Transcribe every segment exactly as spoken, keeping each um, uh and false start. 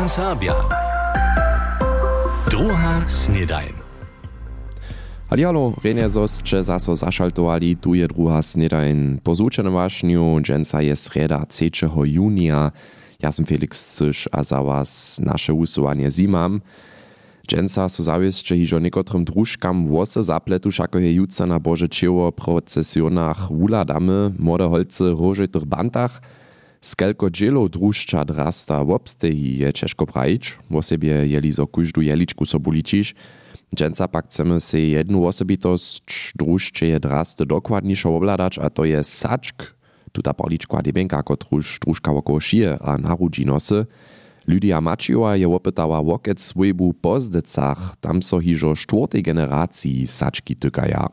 R Sabia. Druha snedajn. Halo, René zosće zaso zašaltovali, tu je druha snedajn. Po zúčenom vášňu, dženca je sreda trzeciego junija. Ja sam Felix Cyš a za was naše usuwanie zimam. Dženca so zawieszcze hižo niekotrym družkam włosy zapletuš, ako je jutca na Bože Čevo procesionach wuladamy, młode holce rožetych bantach. Skelko dżelo družča drasta wobstehi je češko prajič, wo sebie jeli zo kuždu jeličku so buličiš. Dženca pak chcemy se jednu osobitosť družčeje draste dokładnišo obladać, a to je sačk. Tuta polička debenka, kotruž družka woko šije a narudži nosy. Lydia Mačiova je opytała wokec swojbu po zdecach, tam so hižo štvrtej generacii sački tykaja.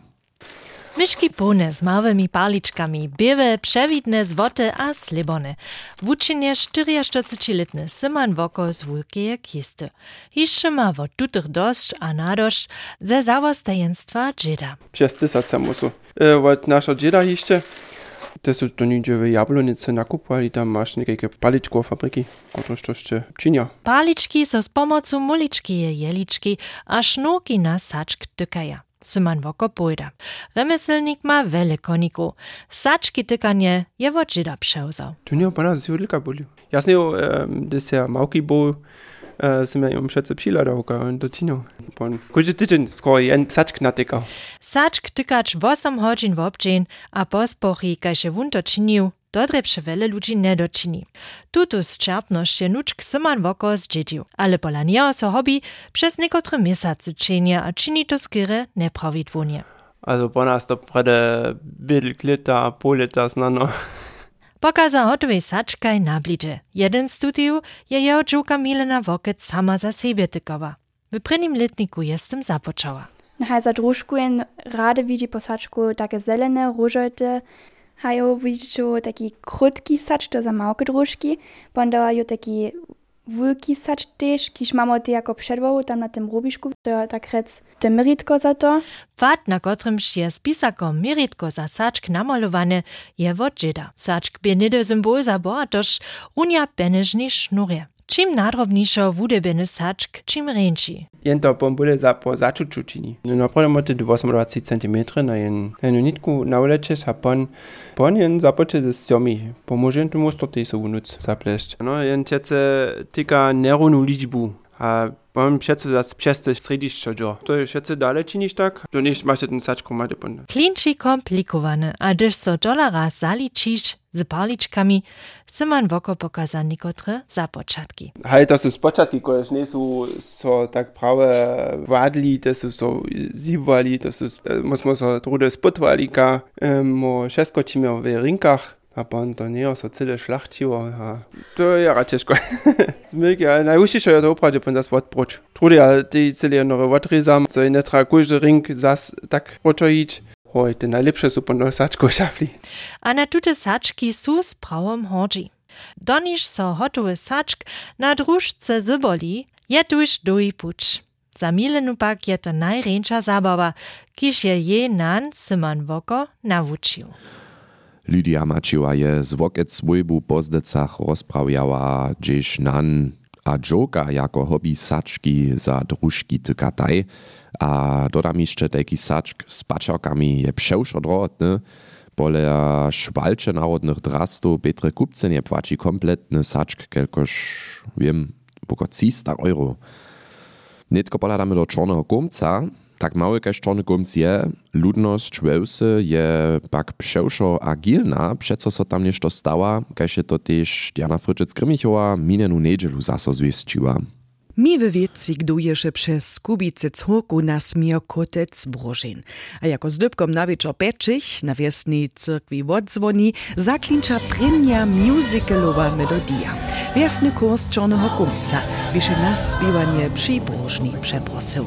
Myszki pune z małymi paliczkami, biewe, przewidne, złote a slibone. W uczynie czterdziestoletny Syman woko z wulkieje kisty. Jeszcze ma wo tutych dość a nadość ze zawostajenstwa dżeda. Przez tysaca musu. E, od nasza dżeda jeszcze. To są to nigdzie w Jablonicy nakupowali, tam masz niekajkie paliczkowe fabryki, które to jeszcze czynią. Paliczki so z pomocą muliczki je jeliczki, a sznurki na saczk tykaja. Syman woko pojda. Remeselnik ma wiele koników. Saczki tykanie je od dżeda przewzał. To nie pana z wielka boli. Jasne, gdy się małki był, jsem ja im přece přiladavka do činu. Každý týden skoro jen sačk natykal. Sačk tykač osem hodin v obdžen a pospochi, kaj še vunto činil, dodrebše vele ludzi ne dočini. Tutu zčerpnosť je nučk Syman woko zdziedził, ale pola nieho so hobby przez niekotre miesiące czynia a čini to skryre neprawidłownie. Also po nas to prede bydl lita, pół lita znano. Pokaza hotowej sačkaj na bliže. Jeden studiu je jeho džuka Milena Wokec sama za siebie tykowa. W prvním letniku jestem započała. Haj za družku jen rade widzi po sačku takie zelene, różote. Hajo widzi taki krótki sač, to za małke družki. Ponda jo taki wulki sač też, kiż mamo ty jako przedwołu tam na tym rubiszku, to tak rec te meritko za to. Pad, na kotrymž je z pisakom meritko za sačk namalowane, je od džeda. Sačk bie nide symbol za boatoš, runja penežni šnurje. Čim nadrobnišo wudebeny sačk, čim renči. Jen to bombule za po začuču čini. Napravljamo moty dwadzieścia centimetrów na jen jednu nitku navlečeš a pon, pon jen započe ze stjomi. Pomožen tu mustor tej so unuc zaplešť. No jen čece tyka nerunu ličbu. A mam přece za přeste središčo džo. To je přece dále činiš tak? To než máš ten sačko máte pon. Klinči komplikowane, a když so dolara zaličiš z paličkami, Syman woko pokaza nikotre započatki. Hej, to sú spočatky, koje nie sú so tak prawe vadli, to sú so zivali, to sú, musimo so trude spotvali, mo šesko čime v rinkach. A pan to nie so cyle šlachtiło, a to je rad ciężko. Zmyki, ale najúžšejšie je to opravdu pan zas odproč. Trudy, ale ty cyle nore odrezam, so je netra každý ring zas tak počojič. Hoj, te najlepsze sú pan do sačko šafli. A na tute sački sú s prawom hodzi. Doniž so hotowy sačk na družce zyboli, je tuž duj puč. Za Milenu pak je to najrenča zabawa, kiž je je nan Syman woko nawučił. Lydia Mačiova je z wokec swojbu po zdecach rozprawiała, gdzieś nan a dżoka jako hobby sački za družki tykataj. A dodam jeszcze taki sačk z paczokami je przewszo drotny. Pole szwalcze narodnych drastów Petre kupce nie płaci kompletny sačk, kelkoż, wiem, poko trzysta euro. Netko poladamy do czarnego gumca. Tak mały kaž czarny gumc je, ludność wełsy je pak przewszo agilna, przeco so tam nešto stała, kaž je to też Diana Fryczec-Grymichowa minenu nedźelu zaso zwieszczyła. Mi w wieci gduješe przez Kubice córku na smier kotec Brožin. A jako zdobkom na wieczor pečich na wiesnej cyrkwi wodzwoni zaklinča prynja musicalowa melodia. Wiesny kurs czarnego gumca, wisze nas śpiewanie przy Brožni przeprosił.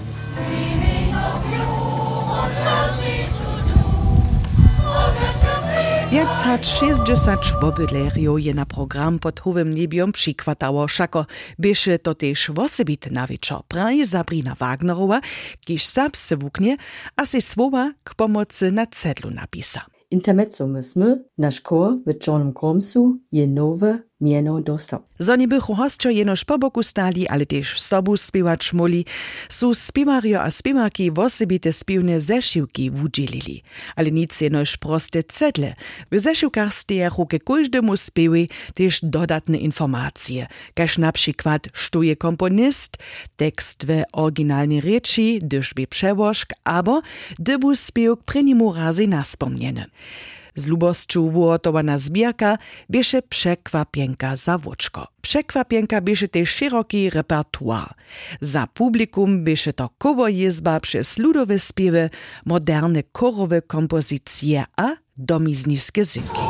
Viac hač šestdesiat wobydlerjo je na program pod howym niebiom přikvatało, šako běše to tež vosebit na wieczor praje Sabrina Wagnerowa, kiž sam se wuknie, a se słowa k pomocy na cedlu napisa. Intermezzo mysmy, nasz chor w czarnym kromsu je nowe mieno dostał. Zoni bychu hostčo jenož po boku stali, ale tež sobu spiewać moli, su spiewario a spiewarki wosebite spiewne zesziwki wudzielili. Ale nic jenož proste cedle. W zesziwkach stejachu ke każdemu spiewi tež dodatne informacje, kaž na przykład što je komponist, tekst w oryginalnej reči, dyż by przełożk, abo dybu spiewk prenimu razy naspomniene. Z lubosću wuotowana zbierka bieše przekwapienka za wóczko. Przekwapienka bieše też szeroki repertuar. Za publikum bieše to kołojizba przez ludowe spiewy, moderne chorowe kompozycje a domizniskie zynki.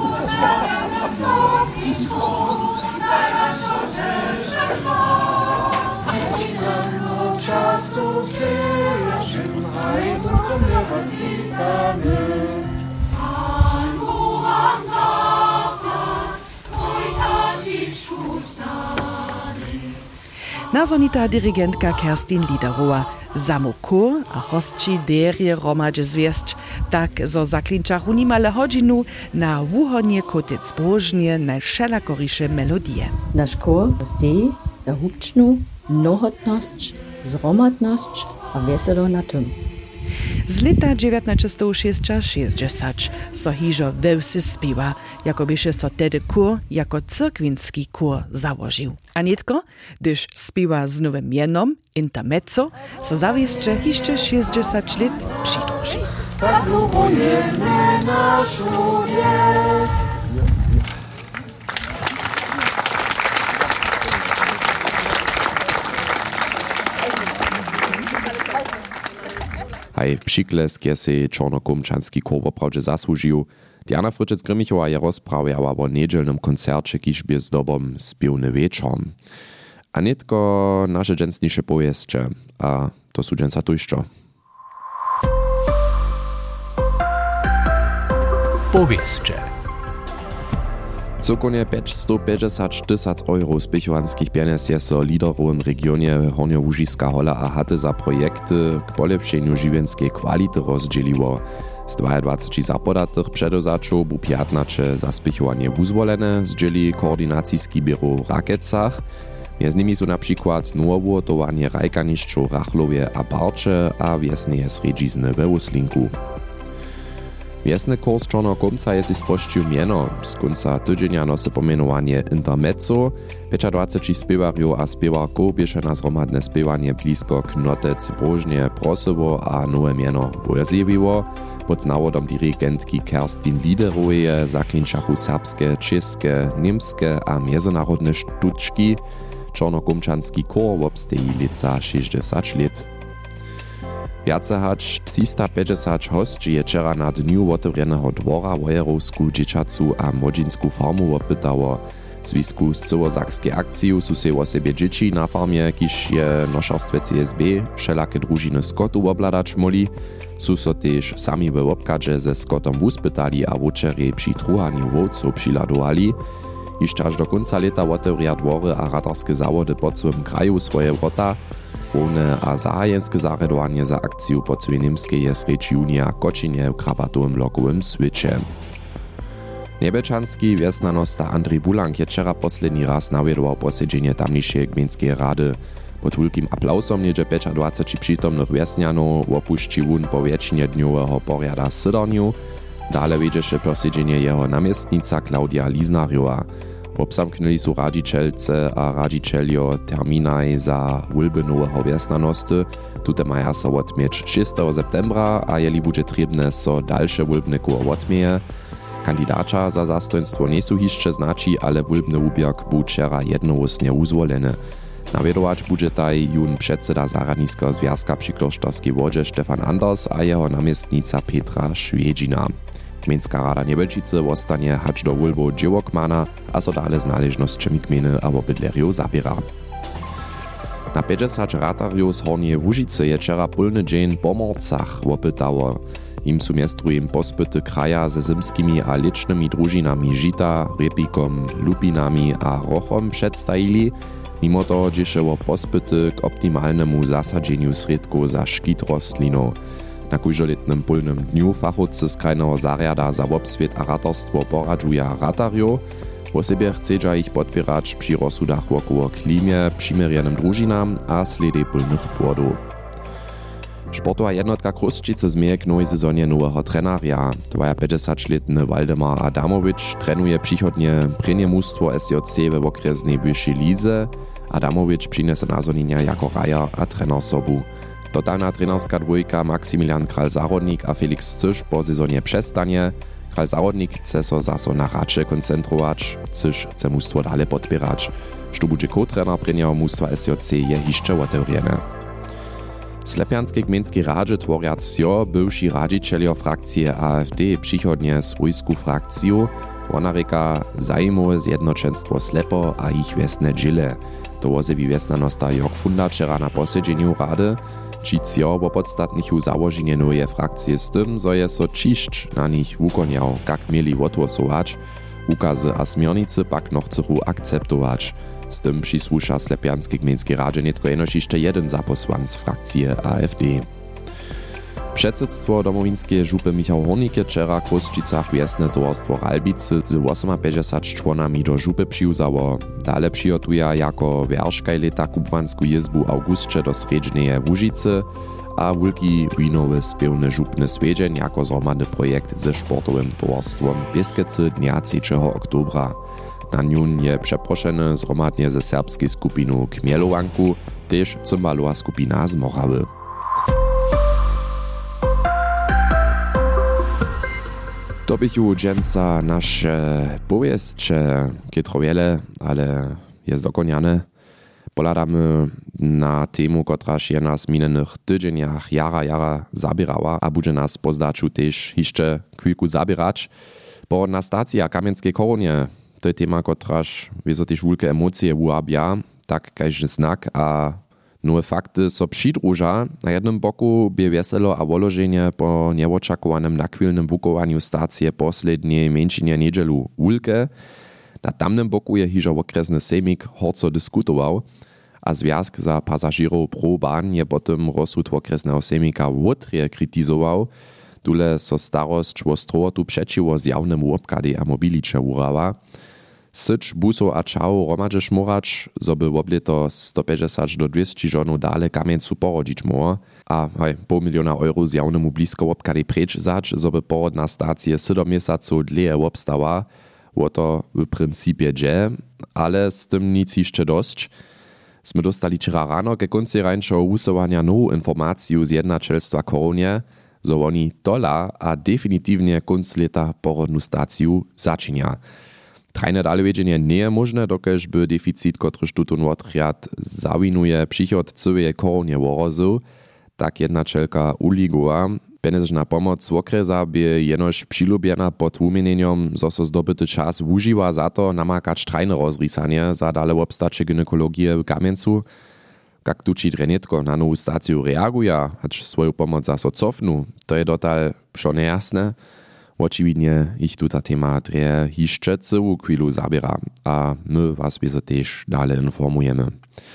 Nazonita dirigentka Kerstin Liederowa, Samokur a hostči derje romadže zwieszcz, tak zo zaklinčachu nimale hodinu na wuhodnie kotec brožnie na všelakoriše melodie. Naš kor zdej za hubčnu mnohotnosť, zromadnosť a veselo na tym. Z leta dziewiętnaście sześćdziesiąt so hižo wełsy spiwa, jako byše so tedy kur jako cyrkwinski kur założył. A nietko, gdyż spiwa z nowym mienom, intermezzo, so zawieszcze jeszcze sześćdziesiąt lat przydłuży. Tak ubundziemy naszą wies. Haj przyklesk je se czarnokomczanski kor woprawdźe zasłużył. Diana Fryczec-Grymichowa je rozprawiała o niedzielnym koncercie, kiż bie zdobom spiewny wieczor. A nitko nasze dżęsniejsze powieście, a to su dżęsa tujszczo. Powieście. Cokonie sto pięćdziesiąt tysięcy euro spichowanskich pieniędzy je so liderom w regionie Hornio-Łužiska hola a haty za projekty k polepszeniu żywienskiej kwality rozdzieliło. Z dwudziestu zapodatych przedozaczów bu piętnaście za spichowanie wuzwolene zdzieli koordynacyjski biuro w Rakecach. Między nimi są na przykład nowowotowanie rajkaniszczu Rachlowie a Barcze a wiesneje sredzizny we Uslinku. Wiesny kurs Czarnokomca jest spościł mieno. Z końca tydzienia nosi pomenowanie Intermezzo. dwadzieścia spiewariów a spiewarków biesze na zromadne spiewanie blisko knotec brożnie prosowo a nowe mieno wojezjewiło. Pod nawodom dirigentki Kerstin Liederowe zaklinčachu serbskie, czeskie, niemskie a międzynarodne sztuczki. Czarnokomczanski kor wobsteji lica sześćdziesiąt lat. Viace hač trzysta pięćdziesiąt hostči je wczera na dniu otevreného dwora wojerowsku dzieciacu a młodzinsku farmu opytało. W związku z całozakskiej akcją su se o sobie dzieci na farmie, kiż je noszarstwie C S B, wszelakie drużyny skotu obladać moli, su so też sami w obkadze ze skotom wuspytali a wuczeri przy truhaniu wowców przyladowali. Jeszcze aż do końca lata otevria dwory a ratarskie zawody po całym kraju swoje wrota. Główne a zahajenskie zaredowanie za akcję po całej niemskiej jest rzecz junia Kočinie w krabatowym lokowym switche. Niebeczanski wiesnanosta Andrzej Bulank je wczera posledni raz nawiedował posiedzenie tamniejszej gminskiej rady. Pod wielkim aplausom niedzie dwadzieścia pięć przytomnych wiesnianów opuści wun po wiecznie dniowego poriada sydorniu. Dalej wiedzieše posiedzenie jeho namiestnica Klaudia Liznarjowa. Obsamknęli su radzicielce a radzicielio terminaj za wulby nowego wiesnanosty. Tute maja so odmieć szóstego septembra, a jeli bude trebne so dalsze wulbne koło odmieje. Kandidača za zastojnstwo nie su hišće znači, ale wulbny ubierk bu wczera jednowusnie uzwolene. Nawiedować bude taj jun předseda Zaradniskiego związka przyklosztorskiej wodzie Stefan Anders a jeho namiestnica Petra Švědžina. Gminska rada Niebelčice ostanie hacz do wulbo dziełokmana, a so dale z należnościami gminy a obydleriów zabiera. Na pięćdziesiąt ratariów z Hornie Łužice je wczera pólny dzień po morcach opytało. Im su miestrujem pospyty kraja ze zimskimi a licznymi drużynami žita, repikom, lupinami a rochom przedstawili, mimo toho dziesze pospyty k optimalnemu zasadzeniu sredków za szkit rostlinów. Na kujżoletnym pólnym dniu fachowcy z krajnego zariada za obswiet a ratarstwo poradżuja ratarjo, Po sobie chcedza ich podpierać przy rozsudach wokoło klimie, przymirjenym drużinam a sledy pólnych płodów. Sportowa jednotka Kruszčice zmieje k nowej sezonie nowego trenaria. dwudziestopěťletny Waldemar Adamowicz trenuje przychodnie prenie mustwo S J C we okresnej wyższej lidze. Adamowicz přinese nazonienia jako raja a trener sobu. Totalna trenerska dwójka Maksymilian Kral-Zarodnik a Felix Cyš po sezonie przestanie. Kral-Zarodnik chce so zaso na racze koncentrować, Cyš chce mustwo dalej podpierać. Što bude co-trener preniego mustwa S J C je jeszcze otewrjene. Slepianskiej gminskiej radzie tworjac jo bywši radzicielio frakcije A F D przychodnie swójsku frakciju, ona reka zajmuje zjednoczeństwo slepo a ich wiesne dżile. To wozewi wiesna nosta Jörg Funda wczera na posiedzeniu rady, Čício bo podstatnichu założenie nowe frakcje z tym, zo je so čišć na nich wukoniał, jak mieli odgłosować, ukazy a smiernicy pak noch chcą akceptować. Z tym przysłusza Slepianskiej gminskiej radzie nie tylko jenoż jeszcze jeden zaposłanc frakcji A F D. Przedsedztwo domowinskie żupy Michał Hornike wczera w Kruszčicach wiesne towarstwo Ralbicy z osiemdziesięcioma członami do żupy przyuzało. Dale przygotuje jako wierszkaj leta kubwansku jezbu Augustcze do sredźneje Łužicy, a wulki winowy spiewny żupny swiedzień jako zromadny projekt ze sportowym towarstwom Bieskecy dnia trzeciego oktobra. Na njun je przeproszeny zromadnie ze serbskiej skupinu Kmielowanku, też cymbalowa skupina z Morawy. To bychu dżęca nasze powieszcze, kietro wiele, ale jest dokoniane. Poladamy na temu, kotraż je nas w minionych tydzieniach jara jara zabierała, a bude nas pozdaczu też jeszcze chwilku zabierać. Bo na stacji a Kamienskiej Koronie to je tema, kotraż wieso też wielkie emocje uabia, tak kajże znak, a nowe fakty so przydruża. Na jednym boku bie weselo a wolożenie po nieoczekiwanym nakwilnym bukowaniu stacji posledniej męczynie niedzielu wielkie. Na tamnym boku je hižo okresny sejmik horco dyskutował, a Związk za pasażerów pro bahn je potem rozsud okresnego sejmika łotrje krytyzował, tule so starość ostrowotu przeciwo zjawnym łopkady a mobilicze urała. Syć, buso a čau romadže šmorać, zo by wobleto sto päťdesiat do dwieście žonów dale kamieńcu porodzić moło, a hej, pół miliona euro zjawnemu blisko łopkady precz zać, zo by porodna stacja siedem miesaców dleje obstała, to w principie dże, ale z tym nic jeszcze dość. Sme dostali wczoraj rano ke konci rańszego usuwania nową informację z jednaczelstwa Koronie, zo oni dola a definitywnie konc leta porodnu staciju zaczynia. Trajne dalejwiedzenie nie je możne, dokež by deficit, kotryż tutun odriad zawinuje przychod całej Koronie worozu, tak jednaczelka uligła. Penežna pomoc z okresa by jenož přilubiena pod umieneniom, zo so zdobyty czas używa za to namakać trajne rozrisanie za dale obstacze gynekologie w Kamieńcu. Jak tu ci drenetko na nową stację reaguje, acz swoją pomoc za so cofnu, to je dotal šo nejasne. Očividnie ich tu ta tema dreje hišče celú chvíľu zabiera a my was wieso też dale informujemy.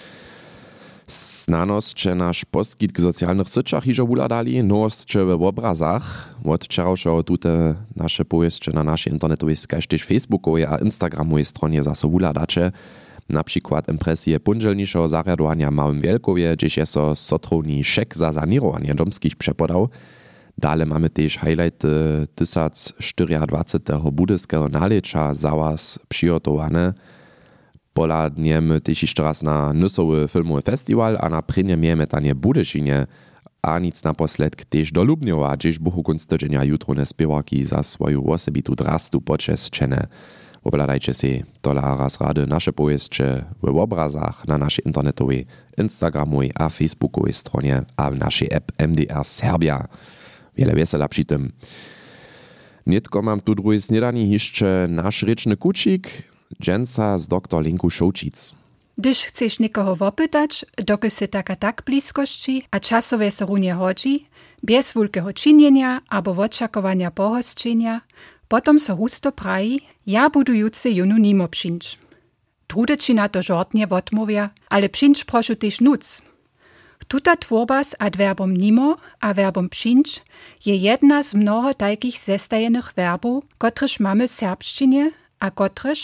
Znanosće naš poskit k socialnych syčach hižo wuladali, nowostće w obrazach. Od wczorajszego tute nasze powieście na naszej internetowej skajż też Facebookowej a Instagramowej stronie zaso wuladacze. Na przykład impresje punželnišeho zariadowania Małym Wielkowie, gdzieś je so sotrowni szek za sanirowanie domskich przepodał. Dale mamy też highlighty tysiąc czterodvacetego budyskiego nalecza za was przygotowane. Poladniemy też jeszcze raz na Nysowy filmowy festiwal, a na prynie miejemy tanie Budyszynie, a nic na posledk też do Lubniowa, gdzieś buchu kunst tydzienia jutro ne spiewarki za swoją osobitu drastu poczeszczene. Obladajcie się, tola raz rady nasze powieście w obrazach na naszej internetowej, Instagramowej a Facebookowej stronie, a w naszej app M D R Serbia. Wiele wesela przy tym. Nietko mam tu drugi śniadanie jeszcze nasz ryczny kucik, dżęca z doktor Lenku Šoučic. Gdyż chcesz nikogo wopytać, doky se taka tak bliskości, a czasowe se runie hodzi, bez wielkiego czynienia albo oczekiwania pohosczenia, potom so husto praji, ja budujący junu nimo przyńcz. Trudeči na to żortnie odmówia, ale przyńcz prošu też nuc. Tuta tworba z adverbom nimo a verbom przyńcz je jedna z mnoho takich zestajenych verbów, kotrež mamy w serbszczynie, a kotrež,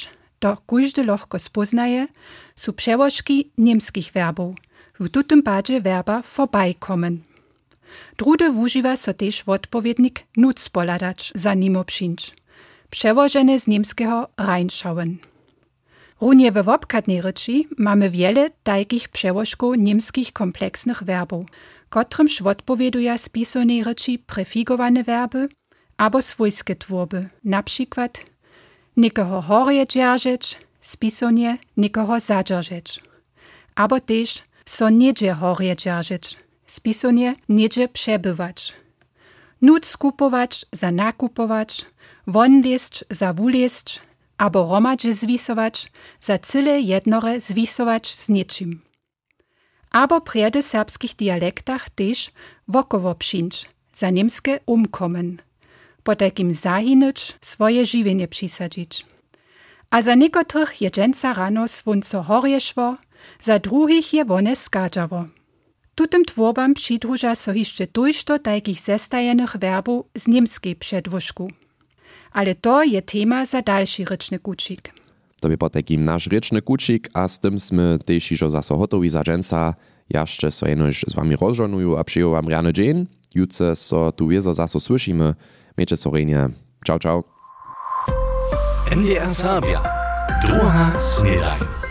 to każdy lohko spoznaje, są przełożki niemskich werbów, w tutym padzie werba vorbeikommen. Drude wużywa so też odpowiednik nuc poladać za nim obszynć, przełożone z niemskiego reinschauen. Runie we wobkadnej ryczy mamy wiele takich przełożków niemskich kompleksnych werbów, kotrymż odpowieduja spisonej ryczy prefigowane werby albo swojskie twórby, na przykład nikoho horje dzierżeć, spisonie nikoho zadrzeć, albo też so niedzie horje dzierżeć, spisonie niedzie przebywać, nuc skupować za nakupować, won liesć za wuliesć, albo romadźe zwisować za cyle jednore zwisować z niczym. Albo priedy serbskich dialektach też wokowo przyńcz, za niemskie umkommen, po takim zahinyć swoje żywienie przysadzić. A za niekotrych je dżęca rano swunco horjeszwo, za druhich je wone skadżawo. Tutym tworbam przydruża so jeszcze dujšto takich zestajenych werbów z niemskiej przedłużku. Ale to je tema za dalszy ryczny kucik. To by po takim nasz ryczny kucik, a z tym sme też iżo zaso hotowi za dżęca. Jeszcze so jenoś z wami rozżonuju a przyjął wam rany dzień. Jutce so tu wiezo zaso słyszymy. Miejcie sorenie. Ciao, ciao. N D R Serbia. Druga snedaj.